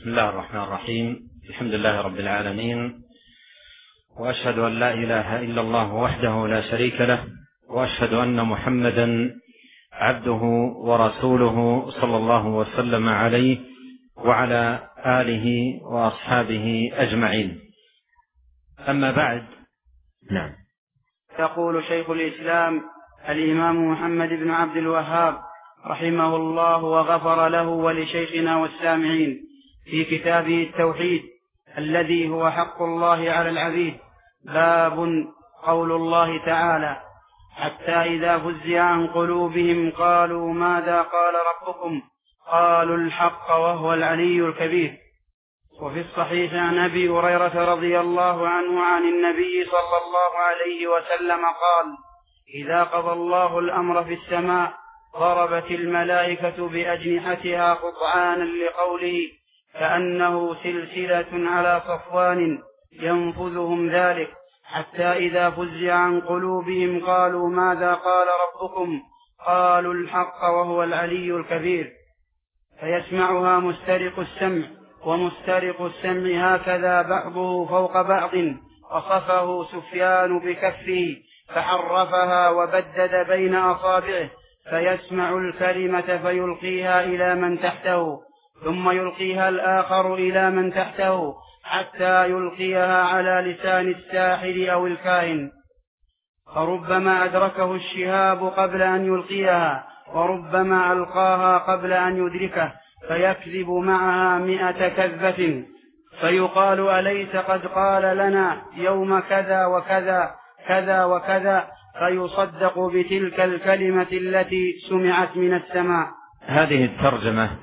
بسم الله الرحمن الرحيم. الحمد لله رب العالمين، وأشهد أن لا إله إلا الله وحده لا شريك له، وأشهد أن محمدا عبده ورسوله صلى الله وسلم عليه وعلى آله وأصحابه أجمعين. أما بعد. نعم. يقول شيخ الإسلام الإمام محمد بن عبد الوهاب رحمه الله وغفر له ولشيخنا والسامعين في كتابه التوحيد الذي هو حق الله على العبيد، باب قول الله تعالى: حتى إذا فزع عن قلوبهم قالوا ماذا قال ربكم قالوا الحق وهو العلي الكبير. وفي الصحيح عن أبي هريرة رضي الله عنه عن النبي صلى الله عليه وسلم قال: إذا قضى الله الأمر في السماء ضربت الملائكة بأجنحتها خضعانا لقوله كأنه سلسلة على صفوان ينفذهم ذلك، حتى إذا فزع عن قلوبهم قالوا ماذا قال ربكم قالوا الحق وهو العلي الكبير. فيسمعها مسترق السمع، ومسترق السمع هكذا بعضه فوق بعض، وصفه سفيان بكفه فحرفها وبدد بين أصابعه، فيسمع الكلمة فيلقيها إلى من تحته، ثم يلقيها الآخر إلى من تحته، حتى يلقيها على لسان الساحر أو الكاهن، فربما أدركه الشهاب قبل أن يلقيها، وربما ألقاها قبل أن يدركه، فيكذب معها 100 كذبة، فيقال: أليس قد قال لنا يوم كذا وكذا كذا وكذا، فيصدق بتلك الكلمة التي سمعت من السماء. هذه الترجمة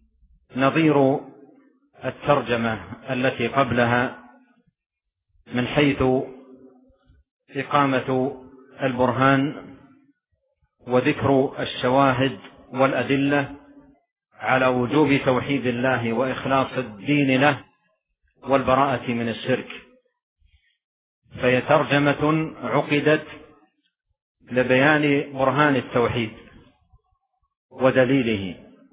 نظير الترجمة التي قبلها من حيث إقامة البرهان وذكر الشواهد والأدلة على وجوب توحيد الله وإخلاص الدين له والبراءة من الشرك. فهي ترجمة عقدت لبيان برهان التوحيد ودليله،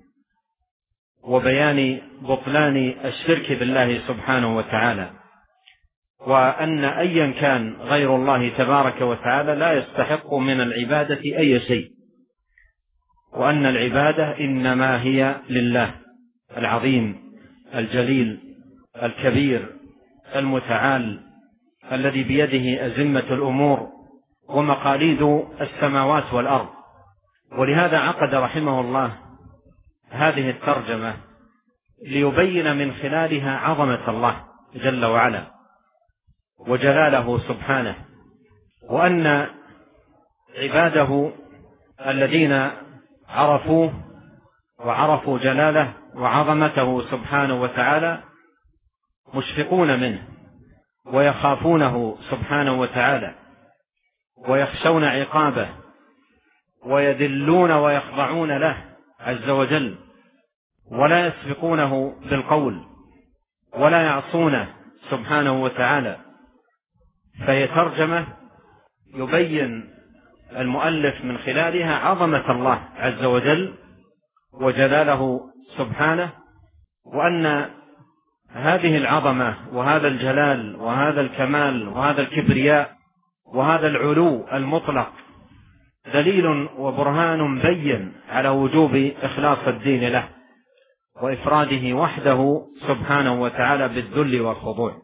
وبيان بطلان الشرك بالله سبحانه وتعالى، وأن أيا كان غير الله تبارك وتعالى لا يستحق من العبادة أي شيء، وأن العبادة إنما هي لله العظيم الجليل الكبير المتعال الذي بيده أزمة الأمور ومقاليد السماوات والأرض. ولهذا عقد رحمه الله هذه الترجمة ليبين من خلالها عظمة الله جل وعلا وجلاله سبحانه، وأن عباده الذين عرفوه وعرفوا جلاله وعظمته سبحانه وتعالى مشفقون منه ويخافونه سبحانه وتعالى ويخشون عقابه ويذلون ويخضعون له عز وجل، ولا يسبقونه بالقول ولا يعصونه سبحانه وتعالى. فهي ترجمة يبين المؤلف من خلالها عظمة الله عز وجل وجلاله سبحانه، وأن هذه العظمة وهذا الجلال وهذا الكمال وهذا الكبرياء وهذا العلو المطلق دليل وبرهان بين على وجوب إخلاص الدين له وإفراده وحده سبحانه وتعالى بالذل والخضوع.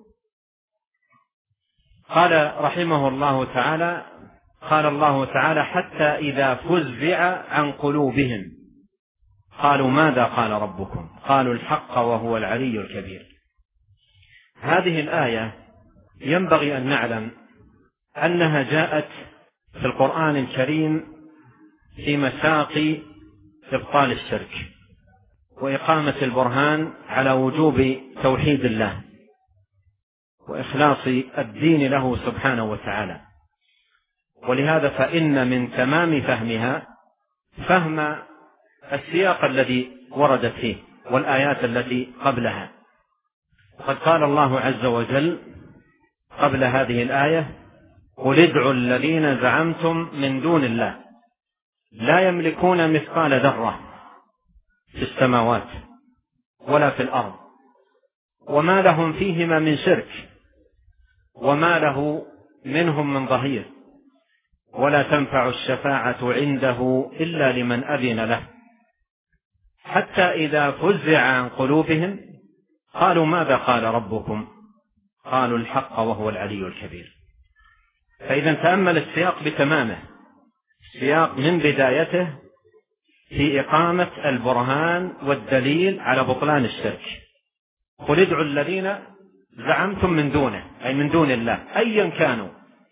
قال رحمه الله تعالى: قال الله تعالى: حتى إذا فزع عن قلوبهم قالوا ماذا قال ربكم قالوا الحق وهو العلي الكبير. هذه الآية ينبغي أن نعلم أنها جاءت في القرآن الكريم في مساق إبطال الشرك وإقامة البرهان على وجوب توحيد الله وإخلاص الدين له سبحانه وتعالى. ولهذا فإن من تمام فهمها فهم السياق الذي وردت فيه والآيات التي قبلها. وقد قال الله عز وجل قبل هذه الآية: قل ادعوا الذين زعمتم من دون الله لا يملكون مثقال ذرة في السماوات ولا في الأرض وما لهم فيهما من شرك، وما له منهم من ظهير، ولا تنفع الشفاعة عنده إلا لمن أذن له. حتى إذا فزع عن قلوبهم قالوا ماذا قال ربكم؟ قالوا الحق وهو العلي الكبير. فإذا تأمل السياق بتمامه، سياق من بدايته في إقامة البرهان والدليل على بطلان الشرك. قل ادعوا الذين زعمتم من دونه، أي من دون الله أيا كانوا.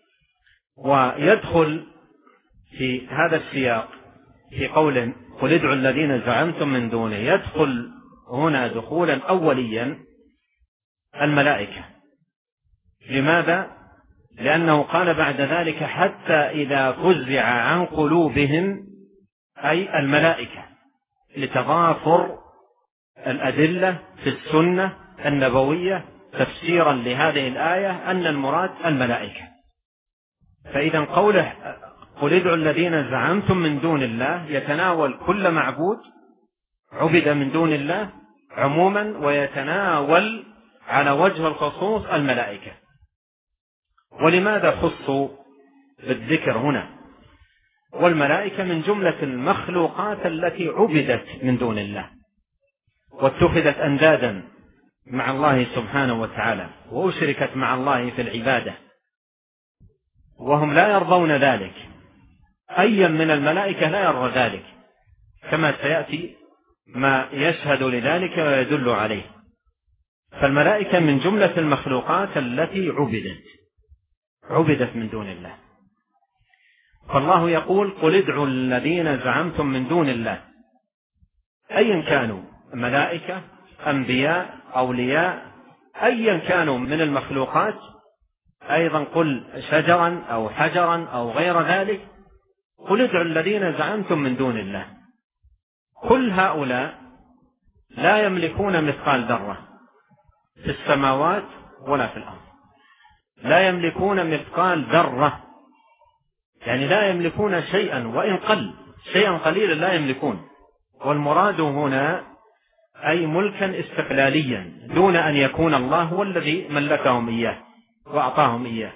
ويدخل في هذا السياق في قول قل ادعوا الذين زعمتم من دونه، يدخل هنا دخولا أوليا الملائكة. لماذا؟ لأنه قال بعد ذلك حتى إذا فزع عن قلوبهم، أي الملائكة، لتضافر الأدلة في السنة النبوية تفسيرا لهذه الآية أن المراد الملائكة. فإذا قوله قل ادعوا الذين زعمتم من دون الله يتناول كل معبود عبد من دون الله عموما، ويتناول على وجه الخصوص الملائكة. ولماذا خصوا بالذكر هنا؟ والملائكة من جملة المخلوقات التي عبدت من دون الله واتخذت أندادا مع الله سبحانه وتعالى وأشركت مع الله في العبادة، وهم لا يرضون ذلك. أي من الملائكة لا يرضى ذلك، كما سيأتي ما يشهد لذلك ويدل عليه. فالملائكة من جملة المخلوقات التي عبدت من دون الله. فالله يقول قل ادعوا الذين زعمتم من دون الله أيا كانوا، ملائكة، أنبياء، أولياء، أيا كانوا من المخلوقات. أيضا قل شجرا أو حجرا أو غير ذلك، قل ادعوا الذين زعمتم من دون الله. كل هؤلاء لا يملكون مثقال ذرة في السماوات ولا في الأرض، لا يملكون مثقال ذرة، يعني لا يملكون شيئا وإن قل، شيئا قليلا لا يملكون. والمراد هنا أي ملكا استقلاليا دون أن يكون الله هو الذي ملكهم إياه وأعطاهم إياه.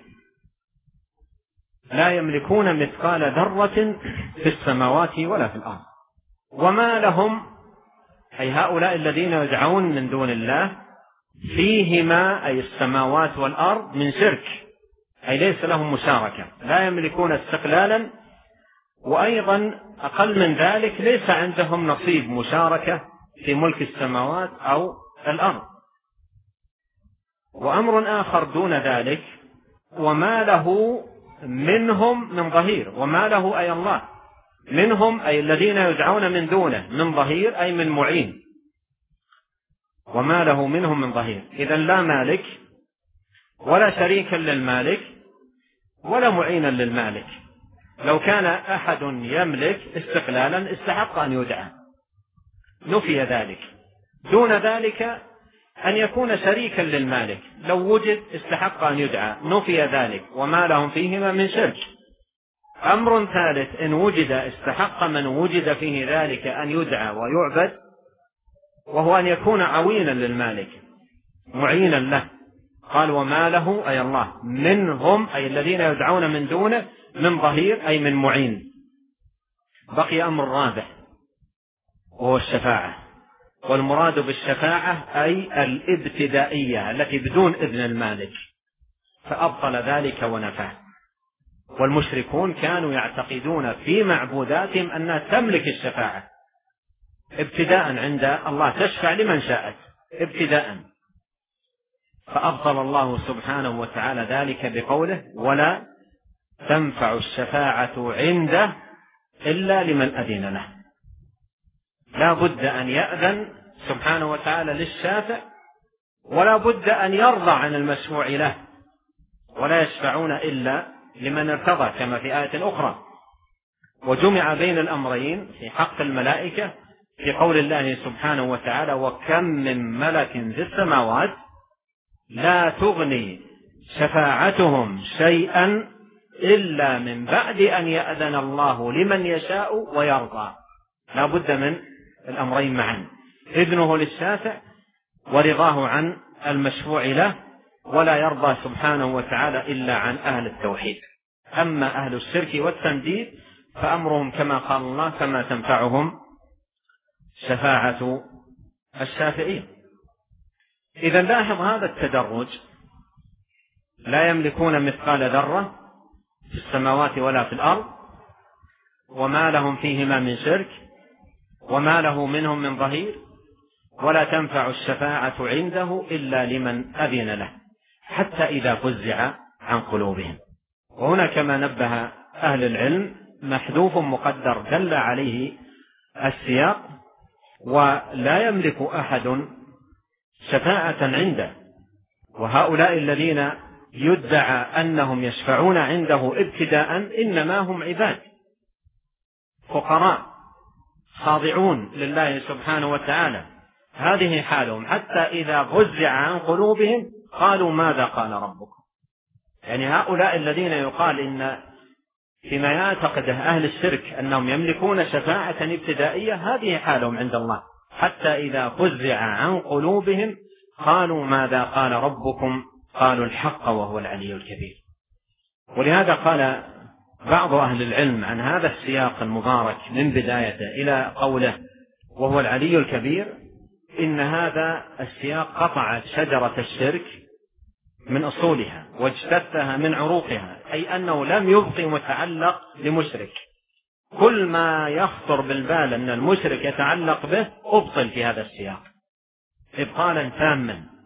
لا يملكون مثقال ذرة في السماوات ولا في الأرض. وما لهم، أي هؤلاء الذين يدعون من دون الله، فيهما أي السماوات والأرض من شرك، أي ليس لهم مشاركة، لا يملكون استقلالا، وأيضا أقل من ذلك ليس عندهم نصيب مشاركة في ملك السماوات أو الأرض. وأمر آخر دون ذلك، وما له منهم من ظهير. وما له أي الله، منهم أي الذين يدعون من دونه، من ظهير أي من معين. وما له منهم من ظهير، إذن لا مالك ولا شريكا للمالك ولا معينا للمالك. لو كان أحد يملك استقلالا استحق أن يدعى، نفي ذلك. دون ذلك أن يكون شريكا للمالك، لو وجد استحق أن يدعى، نفي ذلك. وما لهم فيهما من شرك. أمر ثالث إن وجد استحق من وجد فيه ذلك أن يدعى ويعبد، وهو أن يكون عوينا للمالك معينا له. قال وما له أي الله، منهم أي الذين يدعون من دونه، من ظهير أي من معين. بقي أمر رابع وهو الشفاعة. والمراد بالشفاعة أي الابتدائية التي بدون إذن المالك، فأبطل ذلك ونفاه. والمشركون كانوا يعتقدون في معبوداتهم أنها تملك الشفاعة ابتداء عند الله، تشفع لمن شاءت ابتداء. فأبطل الله سبحانه وتعالى ذلك بقوله ولا تنفع الشفاعة عنده إلا لمن أذن له. لا بد أن يأذن سبحانه وتعالى للشافع، ولا بد أن يرضى عن المشفوع له، ولا يشفعون إلا لمن ارتضى كما في آية أخرى. وجمع بين الأمرين في حق الملائكة في قول الله سبحانه وتعالى وكم من ملك في السماوات لا تغني شفاعتهم شيئا إلا من بعد أن يأذن الله لمن يشاء ويرضى. لا بد من الأمرين معا، إذنه للشافع ورضاه عن المشفوع له، ولا يرضى سبحانه وتعالى إلا عن أهل التوحيد. أما أهل الشرك والتنديد فأمرهم كما قال الله: فما تنفعهم شفاعة الشافعين. إذا لاحظ هذا التدرج: لا يملكون مثقال ذرة في السماوات ولا في الأرض، وما لهم فيهما من شرك، وما له منهم من ظهير، ولا تنفع الشفاعة عنده إلا لمن أذن له، حتى إذا فزع عن قلوبهم. وهنا كما نبه أهل العلم محذوف مقدر دل عليه السياق: ولا يملك أحد شفاعة عنده. وهؤلاء الذين يدعى أنهم يشفعون عنده ابتداء إنما هم عباد فقراء خاضعون لله سبحانه وتعالى، هذه حالهم، حتى إذا فزع عن قلوبهم قالوا: ماذا قال ربكم؟ يعني هؤلاء الذين يقال إن فيما يعتقده أهل الشرك أنهم يملكون شفاعة ابتدائية، هذه حالهم عند الله، حتى إذا فزع عن قلوبهم قالوا: ماذا قال ربكم؟ قالوا الحق وهو العلي الكبير. ولهذا قال بعض أهل العلم عن هذا السياق المبارك من بدايته إلى قوله وهو العلي الكبير: إن هذا السياق قطع شجرة الشرك من أصولها واجتثها من عروقها، أي أنه لم يبقي متعلق لمشرك. كل ما يخطر بالبال أن المشرك يتعلق به أبطل في هذا السياق إبطالا تاما.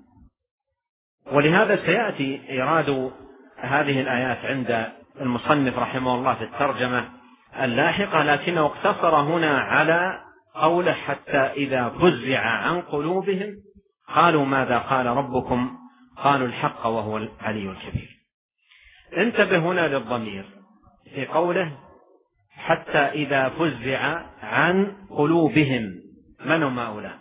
ولهذا سيأتي إيراد هذه الآيات عند المصنف رحمه الله في الترجمة اللاحقة، لكنه اقتصر هنا على قوله: حتى إذا فزع عن قلوبهم قالوا: ماذا قال ربكم؟ قالوا الحق وهو العلي الكبير. انتبه هنا للضمير في قوله: حتى إذا فزع عن قلوبهم. من هم هؤلاء؟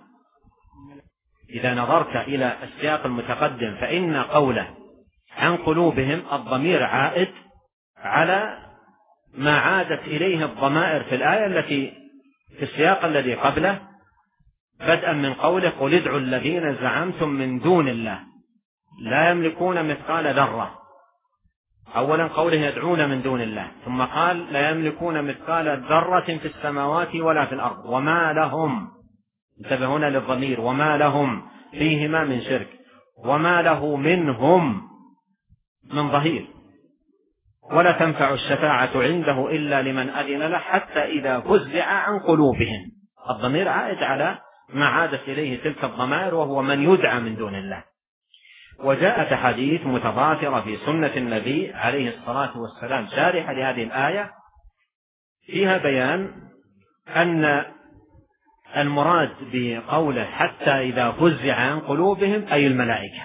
إذا نظرت إلى السياق المتقدم فإن قوله عن قلوبهم الضمير عائد على ما عادت إليه الضمائر في الآية التي في السياق الذي قبله، بدءا من قوله: قل ادعوا الذين زعمتم من دون الله لا يملكون مثقال ذرة. أولا قوله يدعون من دون الله، ثم قال: لا يملكون مثقال ذرة في السماوات ولا في الأرض، وما لهم، انتبه هنا للضمير، وما لهم فيهما من شرك، وما له منهم من ظهير، ولا تنفع الشفاعة عنده إلا لمن أذن له، حتى إذا فزع عن قلوبهم. الضمير عائد على ما عادت إليه تلك الضمائر، وهو من يدعى من دون الله. وجاءت حديث متضافرة في سنة النبي عليه الصلاة والسلام شارحة لهذه الآية فيها بيان أن المراد بقوله حتى إذا فزع عن قلوبهم أي الملائكة،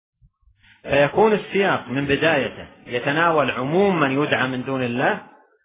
فيكون السياق من بدايته يتناول عموم من يدعى من دون الله،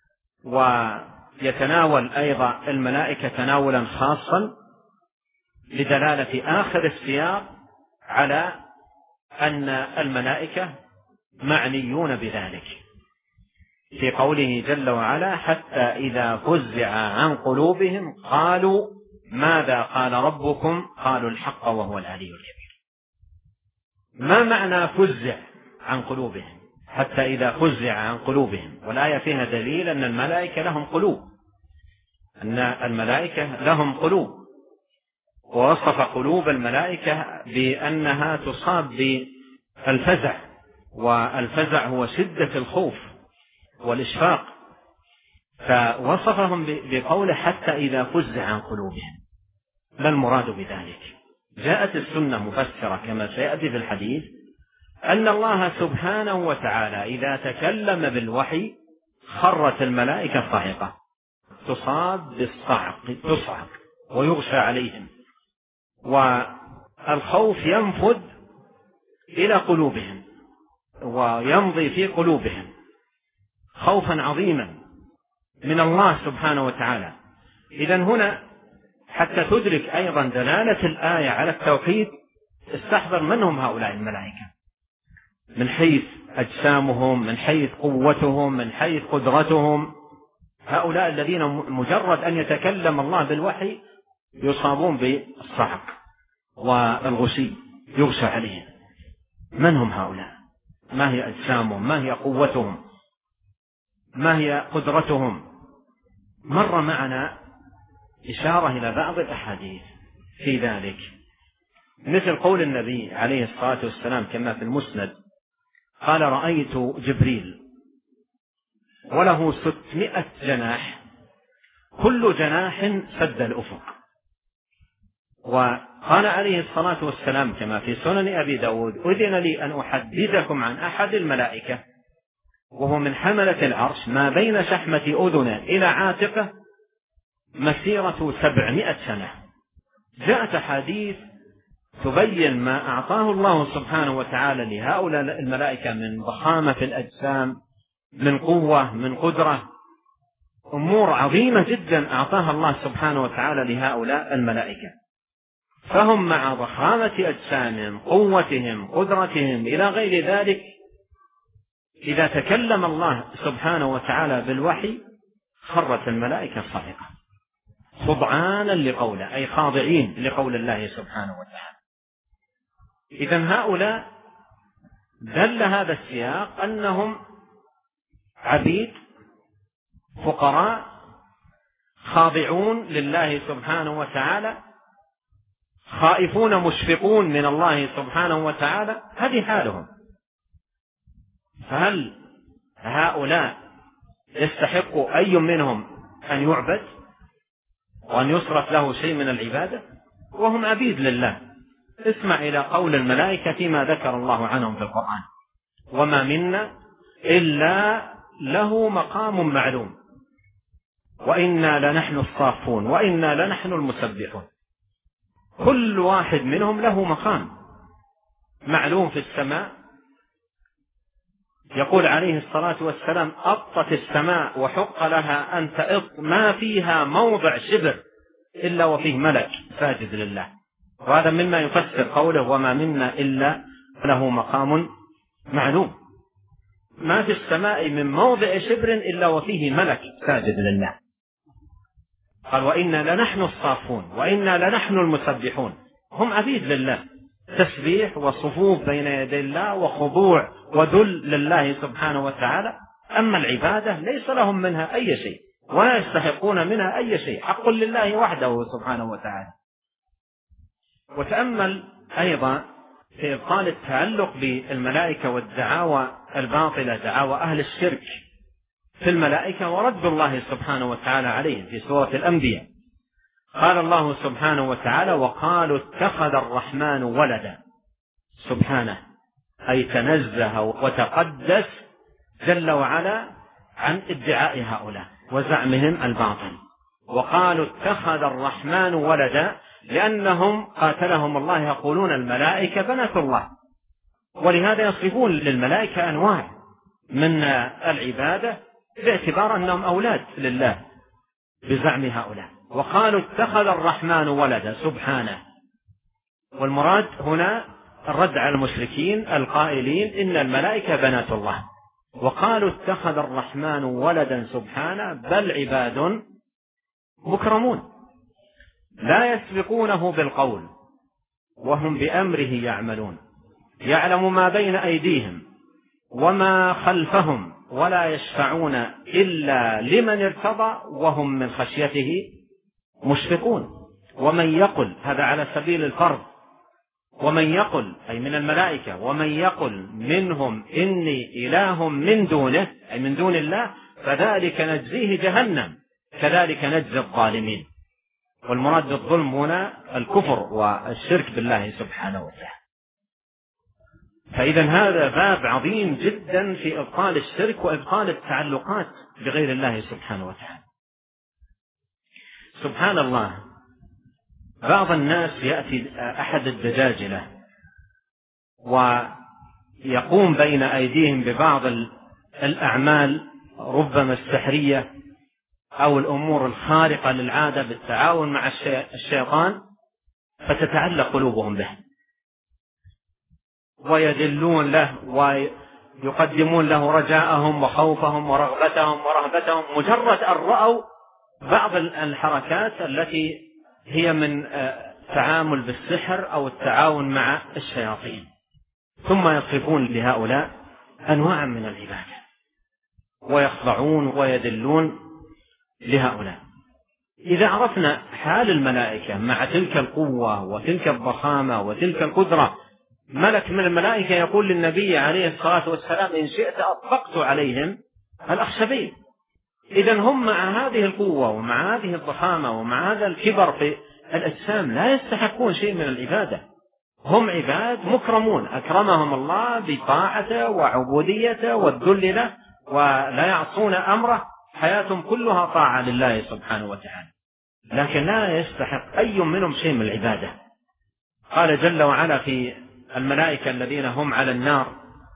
ويتناول أيضا الملائكة تناولا خاصا، لدلالة آخر السياق على أن الملائكة معنيون بذلك في قوله جل وعلا: حتى إذا فزع عن قلوبهم قالوا: ماذا قال ربكم؟ قالوا الحق وهو العلي الكبير. ما معنى فزع عن قلوبهم؟ حتى إذا فزع عن قلوبهم، والآية فيها دليل أن الملائكة لهم قلوب، أن الملائكة لهم قلوب، ووصف قلوب الملائكة بأنها تصاب بالفزع، والفزع هو شدة الخوف والإشفاق، فوصفهم بقوله حتى إذا فزع عن قلوبهم. ما المراد بذلك؟ جاءت السنة مفسرة كما سيأتي في الحديث أن الله سبحانه وتعالى إذا تكلم بالوحي خرت الملائكة صاعقة، تصاب بالصعق، تصعق ويغشى عليهم، والخوف ينفذ إلى قلوبهم ويمضي في قلوبهم خوفا عظيما من الله سبحانه وتعالى. إذن هنا حتى تدرك أيضا دلالة الآية على التوحيد استحضر من هم هؤلاء الملائكة من حيث أجسامهم، من حيث قوتهم، من حيث قدرتهم. هؤلاء الذين مجرد أن يتكلم الله بالوحي يصابون بالصعق والغشي يغشى عليهم. من هم هؤلاء؟ ما هي أجسامهم؟ ما هي قوتهم؟ ما هي قدرتهم؟ مر معنا إشارة إلى بعض الأحاديث في ذلك، مثل قول النبي عليه الصلاة والسلام كما في المسند قال: رأيت جبريل وله 600 جناح، كل جناح سد الأفق. وقال عليه الصلاة والسلام كما في سنن أبي داود: أذن لي أن أحدثكم عن أحد الملائكة وهو من حملة العرش ما بين شحمة أذنه إلى عاتقه مسيرة 700 سنة. جاءت أحاديث تبين ما أعطاه الله سبحانه وتعالى لهؤلاء الملائكة من ضخامة في الأجسام، من قوة، من قدرة، أمور عظيمة جدا أعطاها الله سبحانه وتعالى لهؤلاء الملائكة. فهم مع ضخامة أجسامهم، قوتهم، قدرتهم إلى غير ذلك، إذا تكلم الله سبحانه وتعالى بالوحي خرت الملائكة صاعقة خضعانا لقوله، أي خاضعين لقول الله سبحانه وتعالى. إذن هؤلاء دل هذا السياق أنهم عبيد فقراء خاضعون لله سبحانه وتعالى، خائفون مشفقون من الله سبحانه وتعالى، هذه حالهم. فهل هؤلاء يستحق أي منهم أن يعبد وأن يصرف له شيء من العبادة؟ وهم عبيد لله. اسمع إلى قول الملائكة فيما ذكر الله عنهم في القرآن: وما منا إلا له مقام معلوم وإنا لنحن الصافون وإنا لنحن المسبحون. كل واحد منهم له مقام معلوم في السماء. يقول عليه الصلاة والسلام: أطت السماء وحق لها أن تأط ما فيها موضع شبر إلا وفيه ملك ساجد لله. وهذا مما يفسر قوله: وما منا إلا له مقام معلوم. ما في السماء من موضع شبر إلا وفيه ملك ساجد لله. قال: وإنا لنحن الصافون وإنا لنحن المسبحون. هم عبيد لله، تسبيح وصفوف بين يدي الله وخضوع وذل لله سبحانه وتعالى. أما العبادة ليس لهم منها أي شيء ولا يستحقون منها أي شيء، حق لله وحده سبحانه وتعالى. وتأمل أيضا في إبطال التعلق بالملائكة والدعاوى الباطلة، دعاوى أهل الشرك في الملائكة ورد الله سبحانه وتعالى عليهم في سورة الأنبياء. قال الله سبحانه وتعالى: وقالوا اتخذ الرحمن ولدا. سبحانه، أي تنزه وتقدس جل وعلا عن ادعاء هؤلاء وزعمهم الباطل. وقالوا اتخذ الرحمن ولدا لأنهم قاتلهم الله يقولون الملائكة بنات الله، ولهذا يصفون للملائكة أنواع من العبادة باعتبار أنهم أولاد لله بزعم هؤلاء. وقالوا اتخذ الرحمن ولدا. سبحانه. والمراد هنا الرد على المشركين القائلين إن الملائكة بنات الله. وقالوا اتخذ الرحمن ولدا. سبحانه، بل عباد مكرمون لا يسبقونه بالقول وهم بأمره يعملون، يعلم ما بين أيديهم وما خلفهم ولا يشفعون إلا لمن ارتضى وهم من خشيته مشفقون. ومن يقل، هذا على سبيل الفرض، ومن يقل أي من الملائكة، ومن يقل منهم إني إله من دونه أي من دون الله فذلك نجزيه جهنم كذلك نجزي الظالمين. والمراد بالظلم هنا الكفر والشرك بالله سبحانه وتعالى. فإذا هذا باب عظيم جدا في إبطال الشرك وإبطال التعلقات بغير الله سبحانه وتعالى. سبحان الله، بعض الناس يأتي أحد الدجاجلة ويقوم بين أيديهم ببعض الأعمال ربما السحرية أو الأمور الخارقة للعادة بالتعاون مع الشيطان، فتتعلق قلوبهم به ويذلون له ويقدمون له رجاءهم وخوفهم ورغبتهم ورهبتهم مجرد أن رأوا بعض الحركات التي هي من التعامل بالسحر أو التعاون مع الشياطين، ثم يصفون لهؤلاء أنواع من العبادة ويخضعون ويذلون لهؤلاء. إذا عرفنا حال الملائكة مع تلك القوة وتلك الضخامة وتلك القدرة، ملك من الملائكة يقول للنبي عليه الصلاة والسلام: إن شئت أطبقت عليهم الأخشبين. إذن هم مع هذه القوة ومع هذه الضخامة ومع هذا الكبر في الأجسام لا يستحقون شيء من العبادة. هم عباد مكرمون أكرمهم الله بطاعته وعبوديته والذل له، ولا يعصون أمره، حياتهم كلها طاعة لله سبحانه وتعالى، لكن لا يستحق أي منهم شيء من العبادة. قال جل وعلا في الملائكة الذين هم على النار،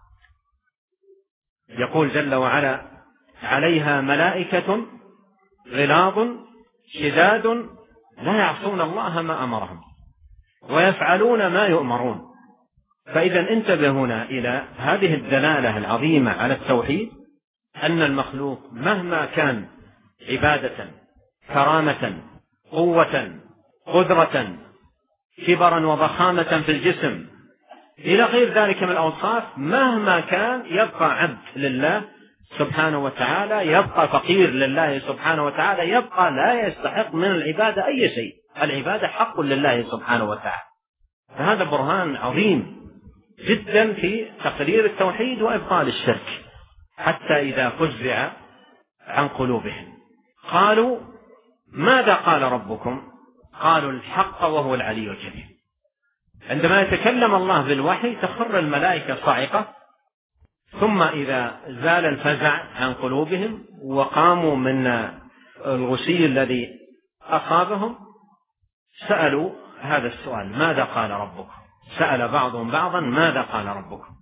يقول جل وعلا: عليها ملائكة غلاظ شداد لا يعصون الله ما أمرهم ويفعلون ما يؤمرون. فإذا انتبه هنا إلى هذه الدلالة العظيمة على التوحيد، أن المخلوق مهما كان عبادة، كرامة، قوة، قدرة، كبرا وضخامة في الجسم إلى غير ذلك من الأوصاف، مهما كان يبقى عبد لله سبحانه وتعالى، يبقى فقير لله سبحانه وتعالى، يبقى لا يستحق من العبادة أي شيء. العبادة حق لله سبحانه وتعالى. فهذا برهان عظيم جدا في تقرير التوحيد وإبطال الشرك. حتى إذا فزع عن قلوبهم قالوا: ماذا قال ربكم؟ قالوا: الحق وهو العلي الكبير. عندما يتكلم الله بالوحي تخر الملائكة صاعقة، ثم إذا زال الفزع عن قلوبهم وقاموا من الغشي الذي أصابهم سألوا هذا السؤال: ماذا قال ربكم؟ سأل بعضهم بعضا: ماذا قال ربكم؟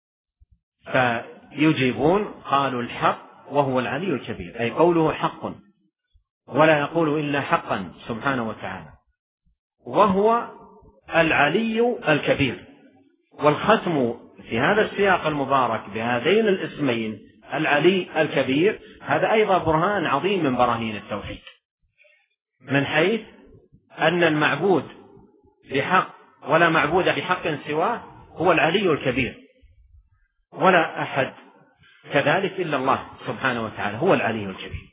فيجيبون: قالوا الحق وهو العلي الكبير، أي قوله حق ولا يقول إلا حقا سبحانه وتعالى، وهو العلي الكبير. والختم في هذا السياق المبارك بهذين الاسمين العلي الكبير هذا أيضا برهان عظيم من براهين التوحيد، من حيث أن المعبود بحق ولا معبود بحق سواه هو العلي الكبير، ولا أحد كذلك إلا الله سبحانه وتعالى هو العلي الكبير،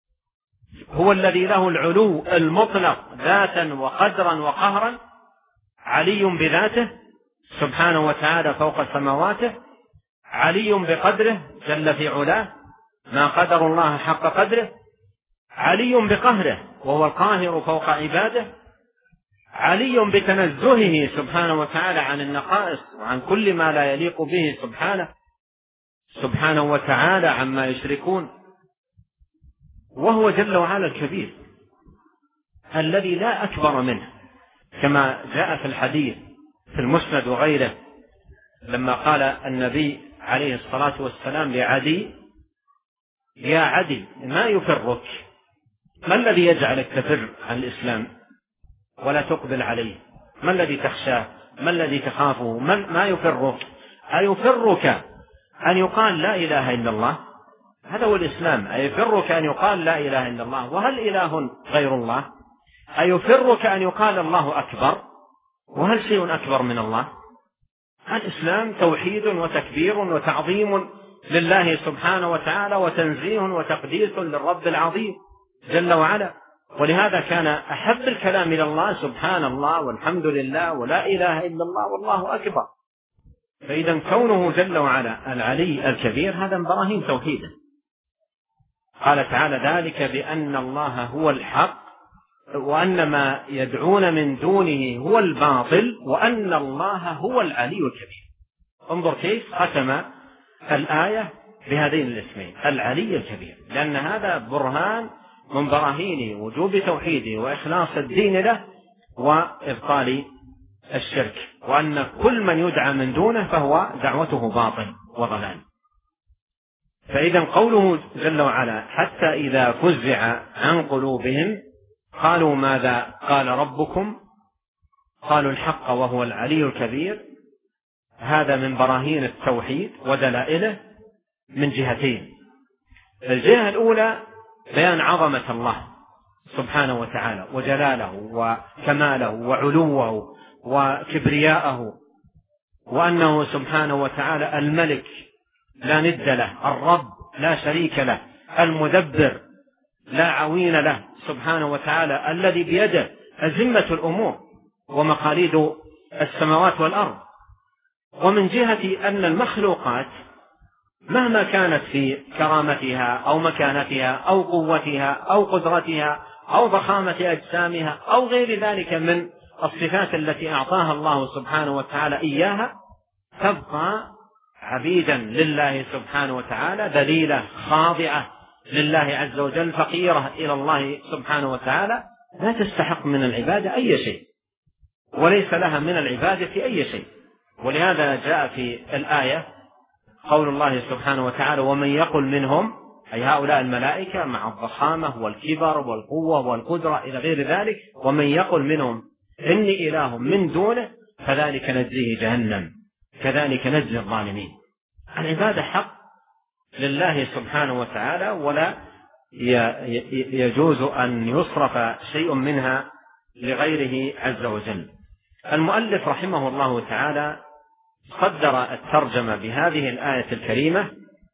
هو الذي له العلو المطلق ذاتا وقدرا وقهرا، علي بذاته سبحانه وتعالى فوق سماواته، علي بقدره جل في علاه ما قدر الله حق قدره، علي بقهره وهو القاهر فوق عباده، علي بتنزهه سبحانه وتعالى عن النقائص وعن كل ما لا يليق به سبحانه وتعالى عما يشركون، وهو جل وعلا الكبير الذي لا أكبر منه، كما جاء في الحديث في المسند وغيره لما قال النبي عليه الصلاة والسلام لعدي: يا عدي ما يفرك؟ ما الذي يجعلك تفر عن الإسلام ولا تقبل عليه؟ ما الذي تخشاه؟ ما الذي تخافه؟ ما يفرك؟ أيفرك أن يقال لا إله إلا الله؟ هذا هو الإسلام. أيفرك أن يقال لا إله إلا الله؟ وهل إله غير الله؟ أيفرك أن يقال الله أكبر؟ وهل شيء أكبر من الله؟ الإسلام توحيد وتكبير وتعظيم لله سبحانه وتعالى وتنزيه وتقديس للرب العظيم جل وعلا. ولهذا كان أحب الكلام إلى الله سبحان الله والحمد لله ولا إله إلا الله والله أكبر. فإذا كونه جل وعلا العلي الكبير هذا من براهين توحيده. قال تعالى: ذلك بأن الله هو الحق وأن ما يدعون من دونه هو الباطل وأن الله هو العلي الكبير. انظر كيف ختم الآية بهذين الاسمين العلي الكبير، لأن هذا برهان من براهين وجوب توحيده وإخلاص الدين له وإبطال الشرك، وأن كل من يدعى من دونه فهو دعوته باطل وضلال. فإذا قوله جل وعلا: حتى إذا فزع عن قلوبهم قالوا ماذا قال ربكم؟ قالوا الحق وهو العلي الكبير، هذا من براهين التوحيد ودلائله من جهتين. الجهة الأولى بيان عظمة الله سبحانه وتعالى وجلاله وكماله وعلوه وكبرياءه، وأنه سبحانه وتعالى الملك لا ند له، الرب لا شريك له، المدبر لا عوين له سبحانه وتعالى، الذي بيده أزمة الأمور ومقاليد السماوات والأرض. ومن جهة أن المخلوقات مهما كانت في كرامتها أو مكانتها أو قوتها أو قدرتها أو ضخامة أجسامها أو غير ذلك من الصفات التي أعطاها الله سبحانه وتعالى إياها، تبقى عبيدا لله سبحانه وتعالى، ذليلة خاضعة لله عز وجل، فقيرة إلى الله سبحانه وتعالى، لا تستحق من العبادة أي شيء، وليس لها من العبادة أي شيء. ولهذا جاء في الآية قول الله سبحانه وتعالى: ومن يقل منهم، أي هؤلاء الملائكة مع الضخامة والكبر والقوة والقدرة إلى غير ذلك، ومن يقل منهم إني إله من دونه فذلك نجزيه جهنم كذلك نجزي الظالمين. العبادة حق لله سبحانه وتعالى، ولا يجوز أن يصرف شيء منها لغيره عز وجل. المؤلف رحمه الله تعالى قدر الترجمة بهذه الآية الكريمة،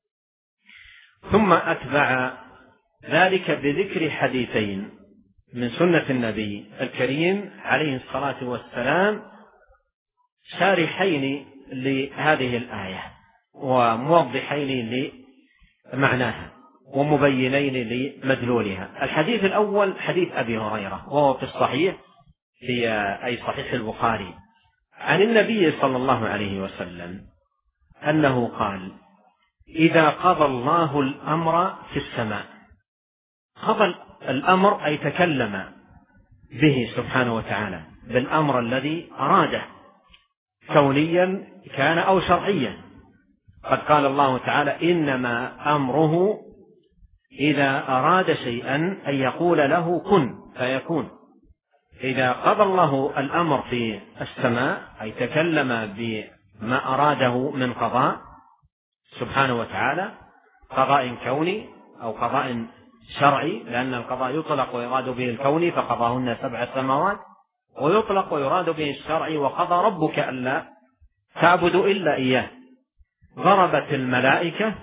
ثم أتبع ذلك بذكر حديثين من سنة النبي الكريم عليه الصلاة والسلام شارحين لهذه الآية وموضحين لمعناها ومبينين لمدلولها. الحديث الأول حديث أبي هريرة، وهو في الصحيح في أي صحيح البخاري، عن النبي صلى الله عليه وسلم أنه قال: إذا قضى الله الأمر في السماء، قضى الأمر أي تكلم به سبحانه وتعالى بالأمر الذي أراده، كونيا كان أو شرعيا. قد قال الله تعالى: إنما أمره إذا أراد شيئا أن يقول له كن فيكون. إذا قضى الله الأمر في السماء أي تكلم بما أراده من قضاء سبحانه وتعالى، قضاء كوني أو قضاء شرعي، لأن القضاء يطلق ويراد به الكوني فقضاهن 7 سماوات، ويطلق ويراد به الشرعي وقضى ربك ألا تعبدوا إلا إياه. ضربت الملائكة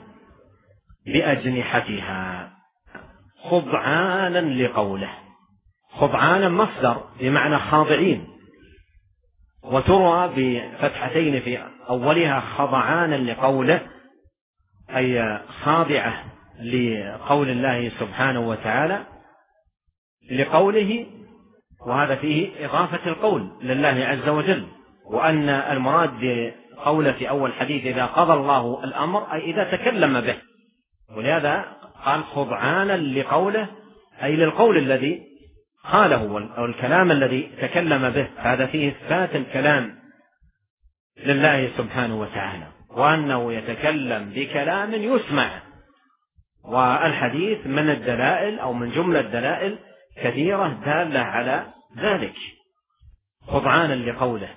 بأجنحتها خضعانا لقوله. خضعانا مصدر بمعنى خاضعين، وتروى بفتحتين في أولها خضعانا لقوله، أي خاضعة لقول الله سبحانه وتعالى لقوله، وهذا فيه إضافة القول لله عز وجل، وأن المراد بقوله في أول حديث إذا قضى الله الأمر أي إذا تكلم به، ولهذا قال خضعانا لقوله أي للقول الذي قاله أو الكلام الذي تكلم به. هذا فيه إثبات الكلام لله سبحانه وتعالى، وأنه يتكلم بكلام يسمع. والحديث من الدلائل أو من جملة دلائل كثيرة دالة على ذلك. خضعانا لقوله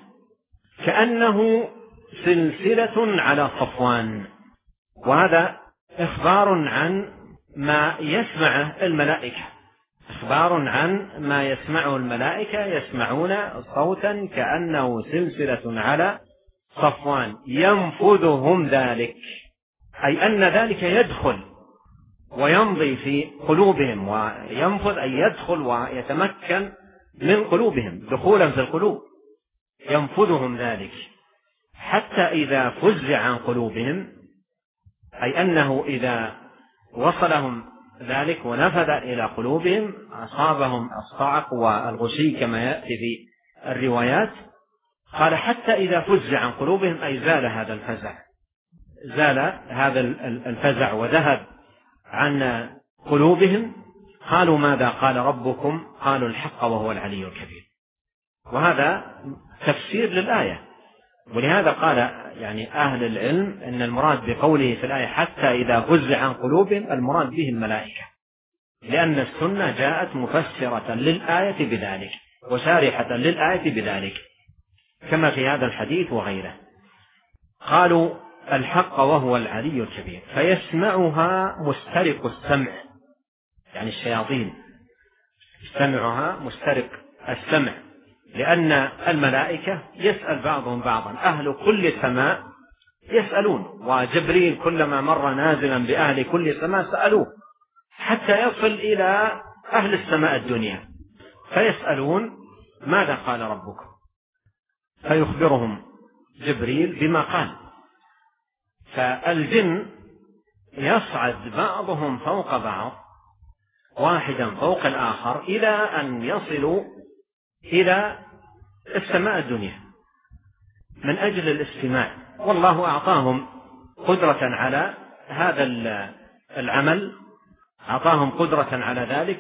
كأنه سلسلة على صفوان، وهذا إخبار عن ما يسمعه الملائكة، إخبار عن ما يسمعه الملائكة، يسمعون صوتا كأنه سلسلة على صفوان ينفذهم ذلك، أي أن ذلك يدخل ويمضي في قلوبهم، وينفذ أي يدخل ويتمكن من قلوبهم دخولا في القلوب، ينفذهم ذلك حتى إذا فزع عن قلوبهم، أي أنه إذا وصلهم ذلك ونفذ إلى قلوبهم أصابهم الصعق والغشي كما يأتي في الروايات. قال حتى إذا فزع عن قلوبهم أي زال هذا الفزع، زال هذا الفزع وذهب عن قلوبهم. قالوا ماذا قال ربكم؟ قالوا الحق وهو العلي الكبير. وهذا تفسير للآية، ولهذا قال يعني أهل العلم أن المراد بقوله في الآية حتى إذا فزع عن قلوبهم المراد به الملائكة، لأن السنة جاءت مفسرة للآية بذلك وشارحة للآية بذلك كما في هذا الحديث وغيره. قالوا الحق وهو العلي الكبير، فيسمعها مسترق السمع يعني الشياطين، يستمعها مسترق السمع، لأن الملائكة يسأل بعضهم بعضا، أهل كل سماء يسألون، وجبريل كلما مر نازلا بأهل كل سماء سألوه حتى يصل إلى أهل السماء الدنيا فيسألون ماذا قال ربكم، فيخبرهم جبريل بما قال. فالجن يصعد بعضهم فوق بعض، واحدا فوق الآخر، إلى أن يصلوا إلى السماء الدنيا من أجل الاستماع، والله أعطاهم قدرة على هذا العمل، أعطاهم قدرة على ذلك،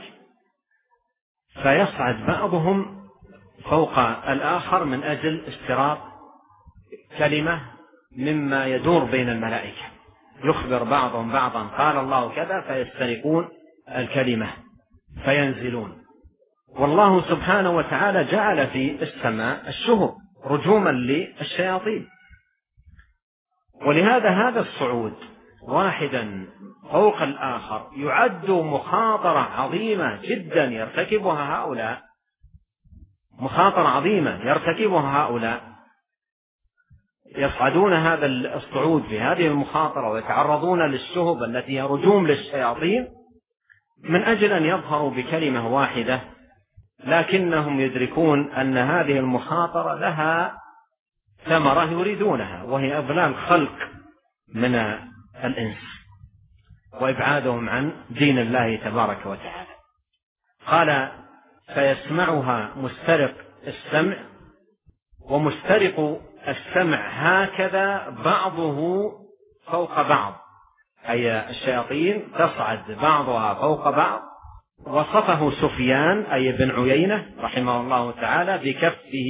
فيصعد بعضهم فوق الآخر من أجل استراق كلمة مما يدور بين الملائكة، يخبر بعضهم بعضا قال الله كذا فيسترقون الكلمة فينزلون. والله سبحانه وتعالى جعل في السماء الشهب رجوما للشياطين، ولهذا هذا الصعود واحدا فوق الآخر يعد مخاطرة عظيمة جدا يرتكبها هؤلاء، مخاطرة عظيمة يرتكبها هؤلاء، يصعدون هذا الصعود في هذه المخاطرة ويتعرضون للشهب التي هي رجوم للشياطين من أجل أن يظهروا بكلمة واحدة، لكنهم يدركون أن هذه المخاطرة لها ثمرة يريدونها، وهي إضلال خلق من الإنس وإبعادهم عن دين الله تبارك وتعالى. قال فيسمعها مسترق السمع، ومسترق السمع هكذا بعضه فوق بعض، أي الشياطين تصعد بعضها فوق بعض. وصفه سفيان أي بن عيينة رحمه الله تعالى بكفه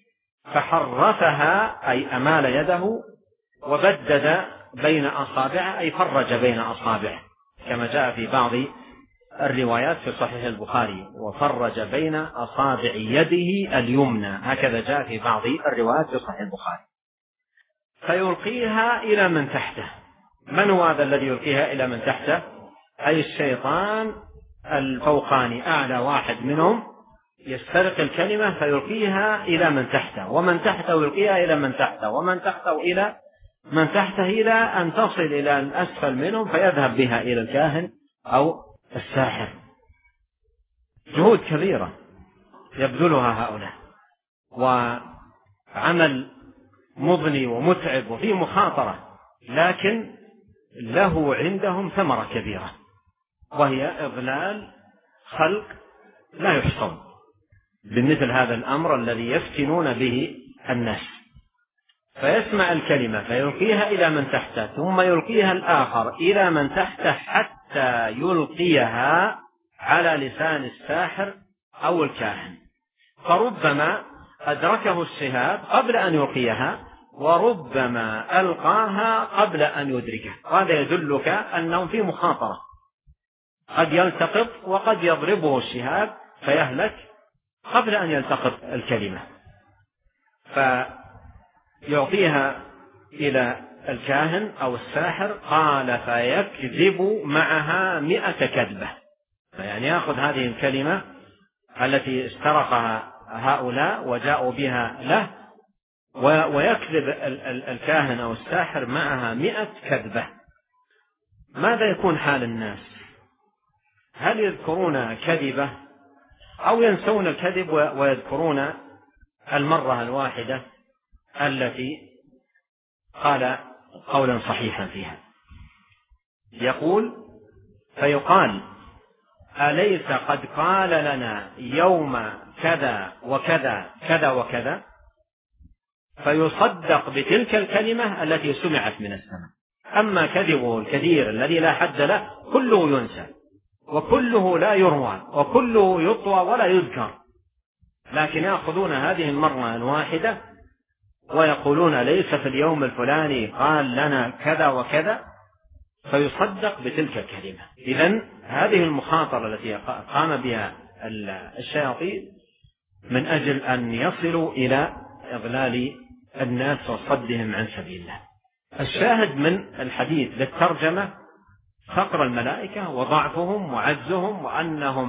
فحرفها أي أمال يده، وبدد بين أصابعه أي فرج بين أصابعه، كما جاء في بعض الروايات في صحيح البخاري وفرج بين أصابع يده اليمنى، هكذا جاء في بعض الروايات في صحيح البخاري. فيلقيها إلى من تحته. من هو هذا الذي يلقيها إلى من تحته؟ أي الشيطان الفوقاني، أعلى واحد منهم يسترق الكلمة فيلقيها إلى من تحته، ومن تحته يلقيها إلى من تحته، ومن تحته إلى من تحته، إلى أن تصل إلى الأسفل منهم فيذهب بها إلى الكاهن أو الساحر. جهود كبيرة يبذلها هؤلاء، وعمل مضني ومتعب وفيه مخاطرة، لكن له عندهم ثمرة كبيرة، وهي إضلال خلق لا يحصون بمثل هذا الأمر الذي يفتنون به الناس. فيسمع الكلمة فيلقيها إلى من تحته، ثم يلقيها الآخر إلى من تحته حتى يلقيها على لسان الساحر أو الكاهن، فربما أدركه الشهاب قبل أن يلقيها، وربما ألقاها قبل أن يدركه. هذا يدلك أنهم في مخاطرة، قد يلتقط وقد يضربه الشهاب فيهلك قبل أن يلتقط الكلمة، فيعطيها إلى الكاهن أو الساحر. قال فيكذب معها 100 كذبة، يعني يأخذ هذه الكلمة التي استرقها هؤلاء وجاءوا بها له، ويكذب الكاهن أو الساحر معها 100 كذبة. ماذا يكون حال الناس؟ هل يذكرون كذبة أو ينسون الكذب ويذكرون المرة الواحدة التي قال قولا صحيحا فيها؟ يقول فيقال أليس قد قال لنا يوم كذا وكذا كذا وكذا، فيصدق بتلك الكلمة التي سمعت من السماء. أما كذبه الكثير الذي لا حد له كله ينسى، وكله لا يروى، وكله يطوى ولا يذكر، لكن يأخذون هذه المرة الواحدة ويقولون ليس في اليوم الفلاني قال لنا كذا وكذا، فيصدق بتلك الكلمة. إذن هذه المخاطرة التي قام بها الشياطين من أجل أن يصلوا إلى إضلال الناس وصدهم عن سبيل الله. الشاهد من الحديث للترجمة فقر الملائكة وضعفهم وعجزهم، وأنهم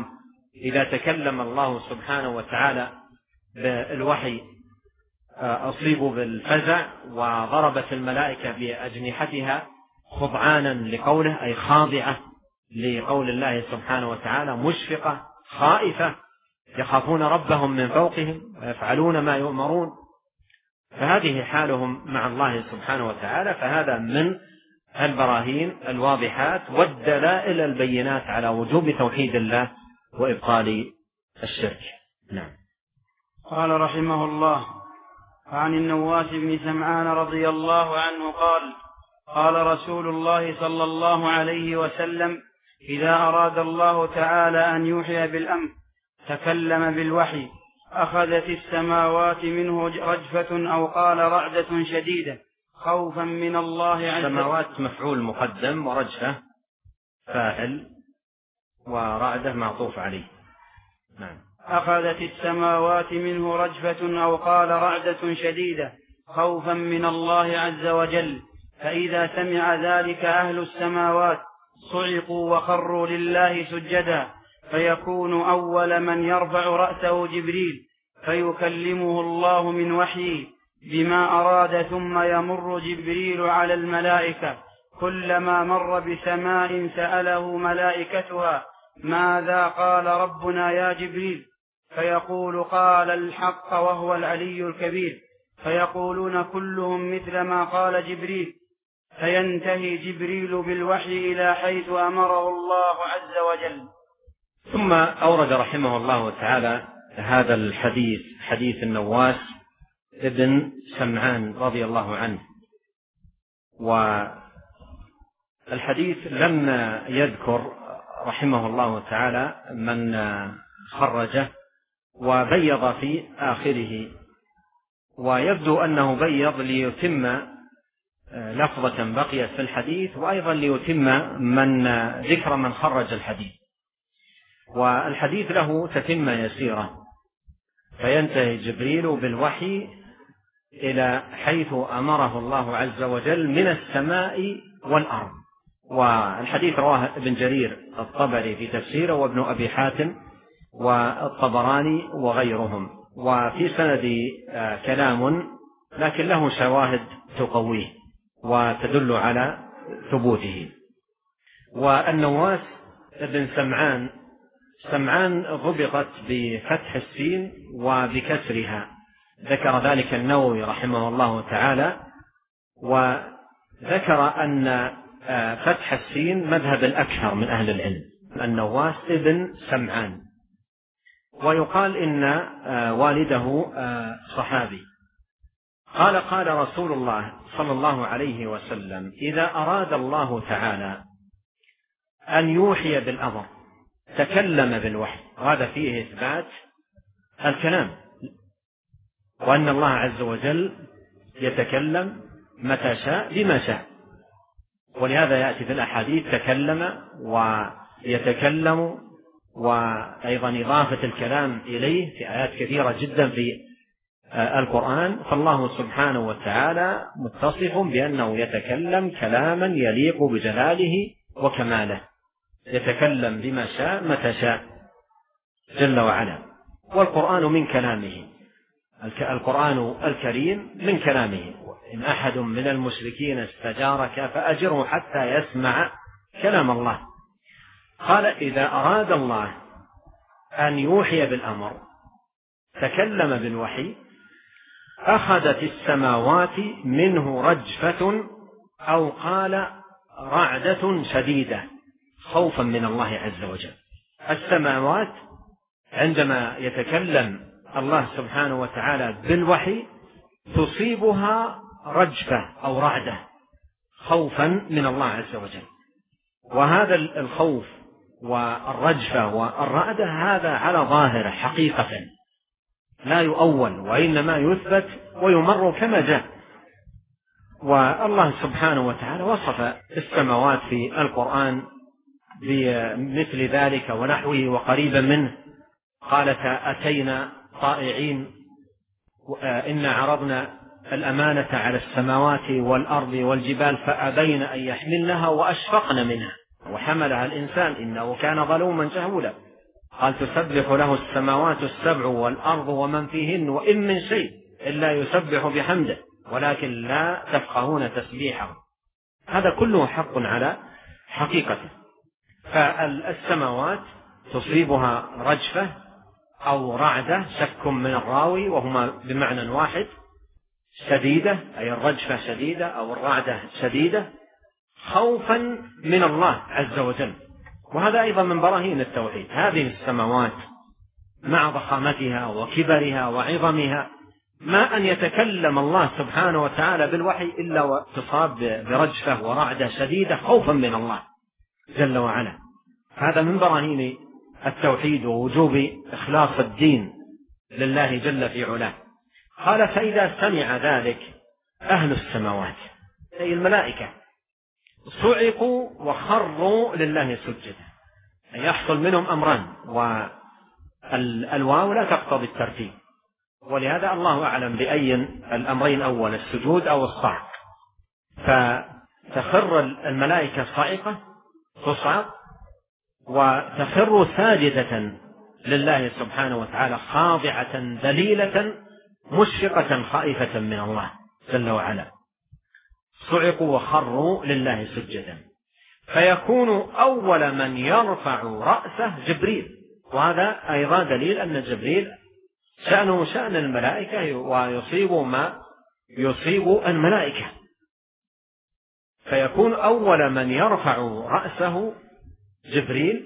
إذا تكلم الله سبحانه وتعالى بالوحي أصيبوا بالفزع، وضربت الملائكة بأجنحتها خضعانا لقوله، أي خاضعة لقول الله سبحانه وتعالى، مشفقة خائفة، يخافون ربهم من فوقهم ويفعلون ما يؤمرون. فهذه حالهم مع الله سبحانه وتعالى. فهذا من البراهين الواضحات والدلائل البينات على وجوب توحيد الله وإبطال الشرك. نعم. قال رحمه الله: عن النواس بن سمعان رضي الله عنه قال: قال رسول الله صلى الله عليه وسلم: إذا أراد الله تعالى أن يوحي بالأمر تكلم بالوحي، أخذت السماوات منه رجفة أو قال رعدة شديدة خوفا من الله عز وجل. السماوات مفعول مقدم، ورجفة فاعل، ورعدة معطوف عليه. نعم. أخذت السماوات منه رجفة أو قال رعدة شديدة خوفا من الله عز وجل، فإذا سمع ذلك أهل السماوات صعقوا وخروا لله سجدا، فيكون أول من يرفع رأسه جبريل فيكلمه الله من وحيه بما أراد، ثم يمر جبريل على الملائكة، كلما مر بسماء سأله ملائكتها: ماذا قال ربنا يا جبريل؟ فيقول: قال الحق وهو العلي الكبير. فيقولون كلهم مثل ما قال جبريل، فينتهي جبريل بالوحي إلى حيث أمره الله عز وجل. ثم أورد رحمه الله تعالى هذا الحديث، حديث النواس ابن سمعان رضي الله عنه. والحديث لم يذكر رحمه الله تعالى من خرجه، وبيض في آخره، ويبدو أنه بيض ليتم لفظة بقيت في الحديث، وأيضا ليتم ذكر من خرج الحديث. والحديث له تتمة يسيرة: فينتهي جبريل بالوحي إلى حيث أمره الله عز وجل من السماء والأرض. والحديث رواه ابن جرير الطبري في تفسيره، وابن أبي حاتم، والطبراني وغيرهم، وفي سند كلام، لكن له شواهد تقويه وتدل على ثبوته. والنواس ابن سمعان ضبطت بفتح السين وبكسرها، ذكر ذلك النووي رحمه الله تعالى، وذكر أن فتح السين مذهب الأكثر من أهل العلم، النواس ابن سمعان. ويقال إن والده صحابي. قال رسول الله صلى الله عليه وسلم: إذا أراد الله تعالى أن يوحي بالأمر تكلم بالوحي. وهذا فيه إثبات الكلام، وأن الله عز وجل يتكلم متى شاء بما شاء. ولهذا يأتي في الأحاديث تكلم ويتكلم، وأيضا إضافة الكلام إليه في آيات كثيرة جدا في القرآن. فالله سبحانه وتعالى متصف بأنه يتكلم كلاما يليق بجلاله وكماله، يتكلم بما شاء متى شاء جل وعلا. والقرآن من كلامه، القرآن الكريم من كلامه. إن أحد من المشركين استجارك فأجره حتى يسمع كلام الله. قال: إذا أراد الله أن يوحي بالأمر تكلم بالوحي، أخذت السماوات منه رجفة أو قال رعدة شديدة خوفا من الله عز وجل. السماوات عندما يتكلم الله سبحانه وتعالى بالوحي تصيبها رجفة أو رعدة خوفا من الله عز وجل. وهذا الخوف والرجفة والرعدة هذا على ظاهره حقيقة لا يؤول، وإنما يثبت ويمر كما جاء. والله سبحانه وتعالى وصف السماوات في القرآن بمثل ذلك ونحوه وقريبا منه. قالتا أتينا طائعين إنا عرضنا الأمانة على السماوات والأرض والجبال فأبين أن يحملنها وأشفقن منها وحملها الإنسان إنه كان ظلوما جهولا. قال تسبح له السماوات السبع والأرض ومن فيهن وإن من شيء إلا يسبح بحمده ولكن لا تفقهون تسبيحه. هذا كله حق على حقيقته. فالسماوات تصيبها رجفة أو رعدة، شك من الراوي، وهما بمعنى واحد، شديدة أي الرجفة شديدة أو الرعدة شديدة، خوفا من الله عز وجل. وهذا أيضا من براهين التوحيد. هذه السماوات مع ضخامتها وكبرها وعظمها ما أن يتكلم الله سبحانه وتعالى بالوحي إلا وتصاب برجفة ورعدة شديدة خوفا من الله جل وعلا. هذا من براهين التوحيد ووجوب إخلاص الدين لله جل في علاه. قال فإذا سمع ذلك أهل السماوات أي الملائكة صعقوا وخروا لله سجدا، أي يحصل منهم أمران، والواو لا تقتضي الترتيب، ولهذا الله أعلم بأي الأمرين أول، السجود أو الصعق. فتخر الملائكة صائقة تصعق وتخر ساجدة لله سبحانه وتعالى خاضعة ذليلة مشفقة خائفة من الله جل وعلا. صعقوا وخروا لله سجدا. فيكون أول من يرفع رأسه جبريل، وهذا أيضا دليل أن جبريل شأنه شأن الملائكة ويصيب ما يصيب الملائكة. فيكون أول من يرفع رأسه جبريل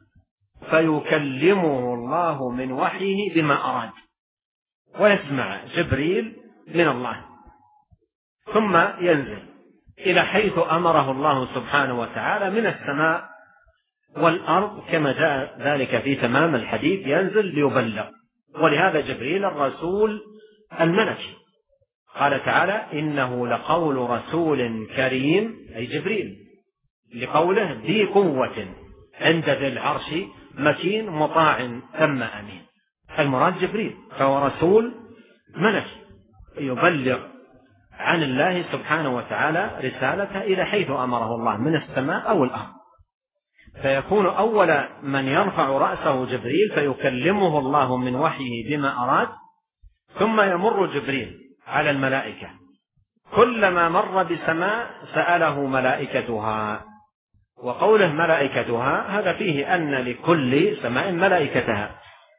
فيكلمه الله من وحيه بما أراد، ويسمع جبريل من الله، ثم ينزل إلى حيث أمره الله سبحانه وتعالى من السماء والأرض، كما جاء ذلك في تمام الحديث، ينزل ليبلغ. ولهذا جبريل الرسول الملكي، قال تعالى إنه لقول رسول كريم، أي جبريل، لقوله ذي قوة عند ذي العرش مكين مطاع ثم أمين. المراد جبريل، فهو رسول ملكي يبلغ عن الله سبحانه وتعالى رسالته إلى حيث أمره الله من السماء أو الأرض. فيكون أول من يرفع رأسه جبريل فيكلمه الله من وحيه بما أراد، ثم يمر جبريل على الملائكة، كلما مر بسماء سأله ملائكتها. وقوله ملائكتها هذا فيه أن لكل سماء ملائكتها.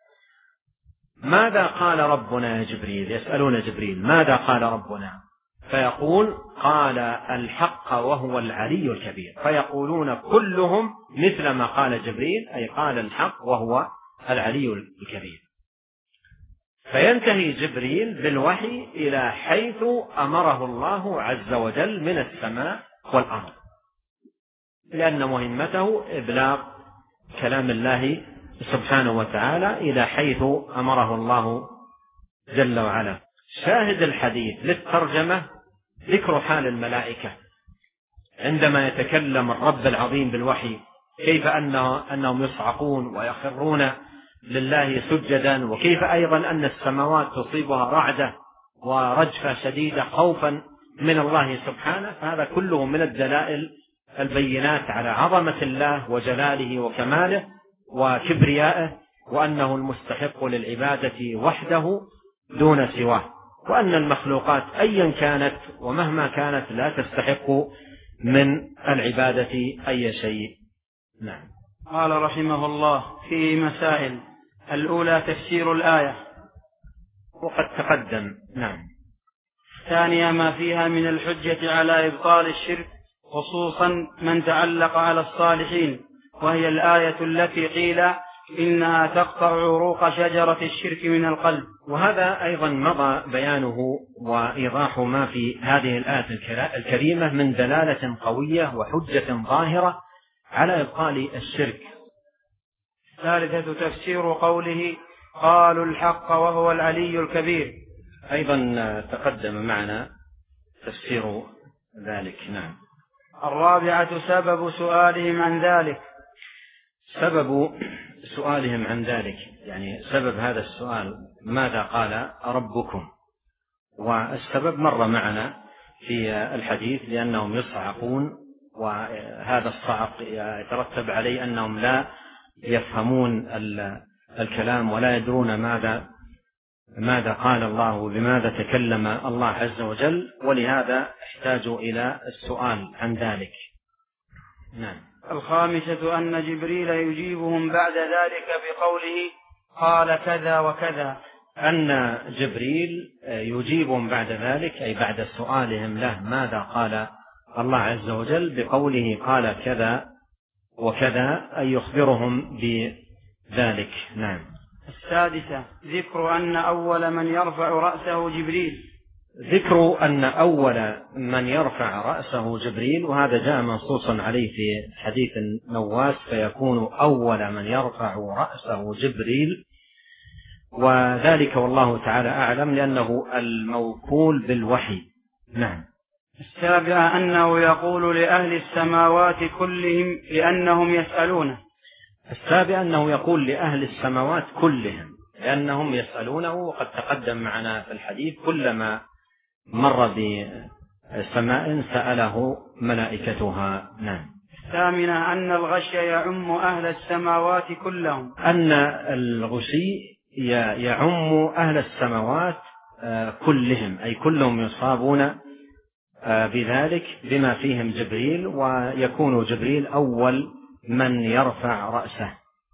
ماذا قال ربنا يا جبريل؟ يسألون جبريل ماذا قال ربنا؟ فيقول قال الحق وهو العلي الكبير. فيقولون كلهم مثل ما قال جبريل، أي قال الحق وهو العلي الكبير. فينتهي جبريل بالوحي إلى حيث أمره الله عز وجل من السماء والأرض، لأن مهمته إبلاغ كلام الله سبحانه وتعالى إلى حيث أمره الله جل وعلا. شاهد الحديث للترجمة ذكر حال الملائكة عندما يتكلم الرب العظيم بالوحي، كيف أنهم يصعقون ويخرون لله سجدا، وكيف أيضا أن السماوات تصيبها رعدة ورجفة شديدة خوفا من الله سبحانه. فهذا كله من الدلائل البينات على عظمة الله وجلاله وكماله وكبريائه، وأنه المستحق للعبادة وحده دون سواه، وأن المخلوقات أيا كانت ومهما كانت لا تستحق من العبادة أي شيء. نعم. قال رحمه الله في مسائل. الأولى تفسير الآية وقد تقدم. نعم. ثانيا ما فيها من الحجة على إبطال الشرك، خصوصا من تعلق على الصالحين، وهي الآية التي قيل إنها تقطع عروق شجرة الشرك من القلب. وهذا أيضا مضى بيانه وإيضاح ما في هذه الآية الكريمة من دلالة قوية وحجة ظاهرة على إبطال الشرك. ثالثة تفسير قوله قالوا الحق وهو العلي الكبير، أيضا تقدم معنا تفسير ذلك. نعم. الرابعة سبب سؤالهم عن ذلك. سبب سؤالهم عن ذلك يعني سبب هذا السؤال ماذا قال ربكم، والسبب مر معنا في الحديث لأنهم يصعقون، وهذا الصعق يترتب عليه أنهم لا يفهمون الكلام ولا يدرون ماذا قال الله وبماذا تكلم الله عز وجل، ولهذا احتاجوا إلى السؤال عن ذلك. نعم. الخامسة أن جبريل يجيبهم بعد ذلك بقوله قال كذا وكذا. أن جبريل يجيبهم بعد ذلك أي بعد سؤالهم له ماذا قال الله عز وجل بقوله قال كذا وكذا، أي يخبرهم بذلك. نعم. السادسة ذكر أن أول من يرفع رأسه جبريل. ذكر أن أول من يرفع رأسه جبريل، وهذا جاء منصوصا عليه في حديث النواس، فيكون أول من يرفع رأسه جبريل، وذلك والله تعالى أعلم لأنه الموكول بالوحي. نعم. السابعة أنه يقول لأهل السماوات كلهم لأنهم يسألونه. السابع أنه يقول لأهل السماوات كلهم لأنهم يسألونه، وقد تقدم معنا في الحديث كلما مر بسماء سأله ملائكتها. نعم. الثامنة أن الغش يعم أهل السماوات كلهم. أن الغشي يعم أهل السماوات كلهم، أي كلهم يصابون بذلك بما فيهم جبريل، ويكون جبريل أول من يرفع رأسه.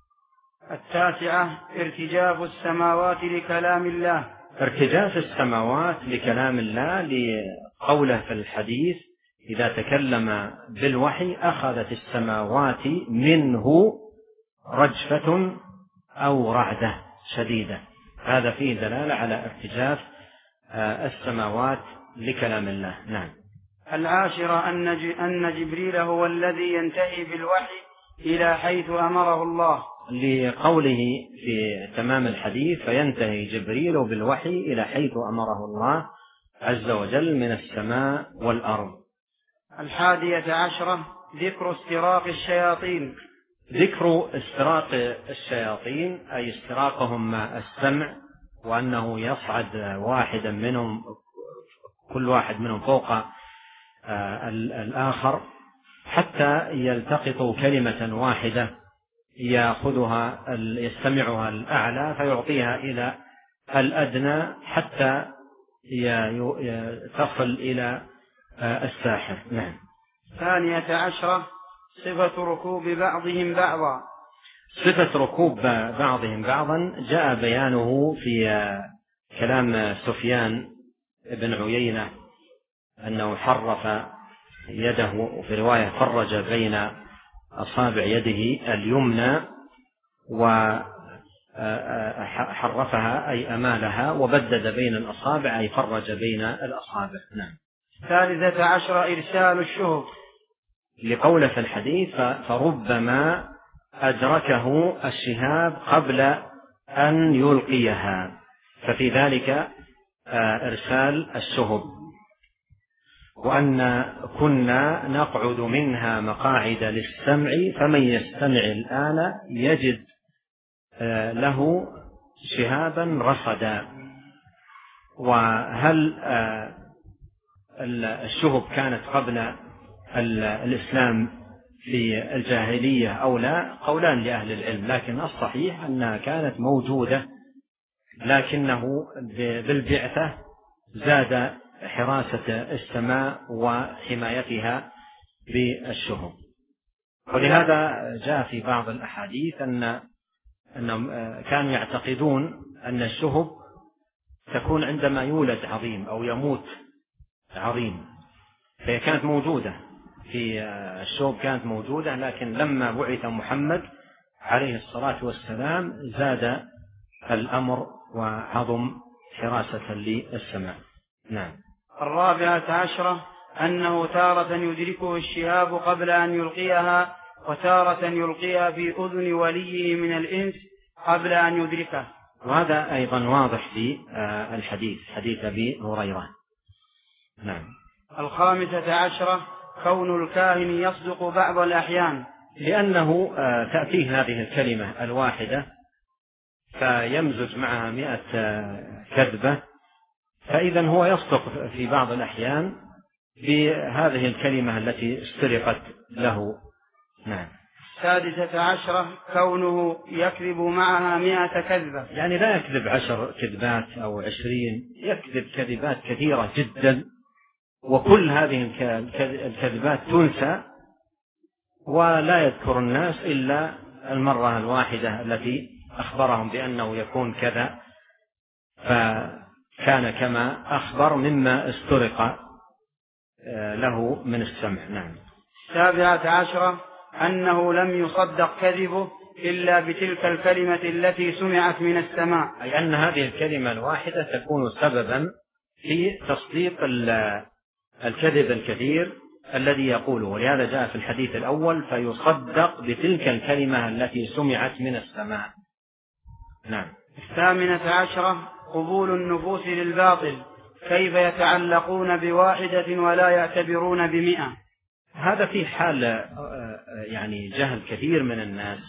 التاسعة ارتجاف السماوات لكلام الله. ارتجاف السماوات لكلام الله لقوله في الحديث إذا تكلم بالوحي أخذت السماوات منه رجفة أو رعدة شديدة، هذا فيه دلالة على ارتجاف السماوات لكلام الله. نعم. العاشرة أن جبريل هو الذي ينتهي بالوحي إلى حيث أمره الله، لقوله في تمام الحديث فينتهي جبريل بالوحي إلى حيث أمره الله عز وجل من السماء والأرض. الحادية عشرة ذكر استراق الشياطين. ذكر استراق الشياطين أي استراقهم مع السمع، وأنه يصعد واحدا منهم كل واحد منهم فوق الآخر حتى يلتقطوا كلمة واحدة يأخذها يستمعها الأعلى فيعطيها إلى الأدنى حتى تصل إلى الساحر. نعم. ثانية عشرة صفة ركوب بعضهم بعضا. صفة ركوب بعضهم بعضا جاء بيانه في كلام سفيان بن عيينة أنه حرف يده، وفي رواية فرج بين أصابع يده اليمنى وحرفها أي أمالها، وبدد بين الأصابع أي فرج بين الأصابع. نعم. ثالثة عشر إرسال الشهب، لقوله في الحديث فربما أدركه الشهاب قبل أن يلقيها، ففي ذلك إرسال الشهب. وأن كنا نقعد منها مقاعد للسمع فمن يستمع الآن يجد له شهابا رصدا. وهل الشهب كانت قبل الإسلام في الجاهلية أو لا؟ قولان لأهل العلم، لكن الصحيح أنها كانت موجودة، لكنه بالبعثة زاد حراسة السماء وحمايتها بالشهب. ولهذا جاء في بعض الأحاديث أنهم كانوا يعتقدون أن الشهب تكون عندما يولد عظيم أو يموت عظيم، فهي كانت موجودة في الشهب، كانت موجودة، لكن لما بعث محمد عليه الصلاة والسلام زاد الأمر وعظم حراسة للسماء. نعم. الرابعة عشرة أنه تارة يدركه الشهاب قبل أن يلقيها، وتارة يلقيها في أذن وليه من الإنس قبل أن يدركه، وهذا أيضا واضح في الحديث، حديث أبي هريرة. نعم. الخامسة عشرة كون الكاهن يصدق بعض الأحيان، لأنه تأتيه هذه الكلمة الواحدة فيمزج معها 100 كذبة، فإذا هو يصدق في بعض الأحيان بهذه الكلمة التي استرقت له. نعم. السادسة عشرة كونه يكذب معها 100 كذبة. يعني لا يكذب 10 كذبات أو 20، يكذب كذبات كثيرة جدا، وكل هذه الكذبات تنسى، ولا يذكر الناس إلا المرة الواحدة التي أخبرهم بأنه يكون كذا، فكان كما أخبر مما استرق له من السمع. نعم. 17 أنه لم يصدق كذبه إلا بتلك الكلمة التي سمعت من السماء، أي أن هذه الكلمة الواحدة تكون سببا في تصديق الكذب الكثير الذي يقوله، ولهذا جاء في الحديث الأول فيصدق بتلك الكلمة التي سمعت من السماء. نعم. 18 قبول النفوس للباطل، كيف يتعلقون بواحدة ولا يعتبرون ب100. هذا في حال يعني جهل كثير من الناس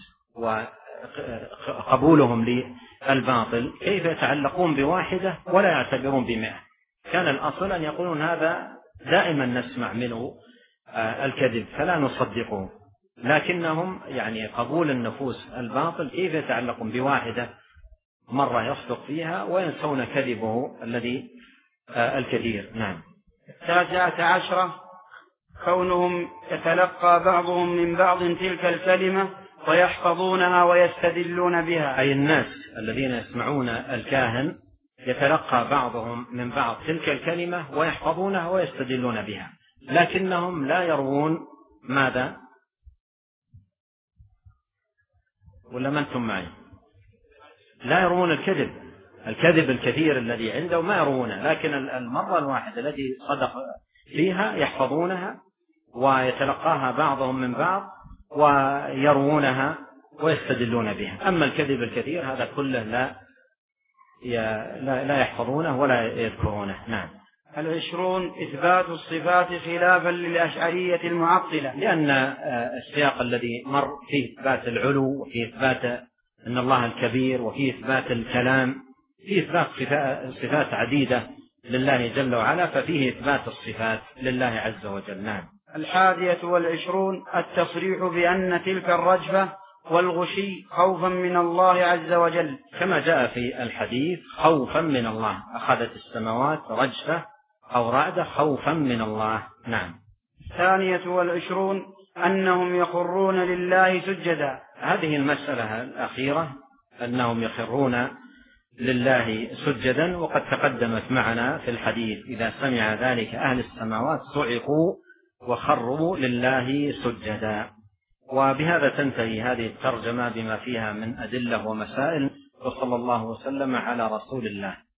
وقبولهم للباطل، كيف يتعلقون بواحدة ولا يعتبرون ب100. كان الأصل أن يقولون هذا دائما نسمع منه الكذب فلا نصدقه، لكنهم يعني قبول النفوس الباطل كيف يتعلقون بواحدة مرة يصدق فيها وينسون كذبه الذي الكثير. نعم. 19 كونهم يتلقى بعضهم من بعض تلك الكلمة ويحفظونها ويستدلون بها، أي الناس الذين يسمعون الكاهن يتلقى بعضهم من بعض تلك الكلمة ويحفظونها ويستدلون بها، لكنهم لا يروون ماذا؟ ولا ما أنتم معي؟ لا يروون الكذب الكثير الذي عنده ما يروونه، لكن المرة الواحدة التي صدق فيها يحفظونها ويتلقاها بعضهم من بعض ويروونها ويستدلون بها. أما الكذب الكثير هذا كله لا يحفظونه ولا يذكرونه. نعم. 20 إثبات الصفات خلافا للأشعرية المعطلة، لأن السياق الذي مر فيه إثبات العلو وفيه إثبات أن الله الكبير وفيه إثبات الكلام، فيه إثبات صفات عديدة لله جل وعلا، ففيه إثبات الصفات لله عز وجل. نعم. 21 التصريح بأن تلك الرجفة والغشي خوفا من الله عز وجل، كما جاء في الحديث خوفا من الله، أخذت السماوات رجفة أو رعدة خوفا من الله. نعم. 22 أنهم يخرون لله سجدا، هذه المسألة الأخيرة أنهم يخرون لله سجدا، وقد تقدمت معنا في الحديث إذا سمع ذلك أهل السماوات صعقوا وخروا لله سجدا. وبهذا تنتهي هذه الترجمة بما فيها من أدلة ومسائل، وصلى الله وسلم على رسول الله.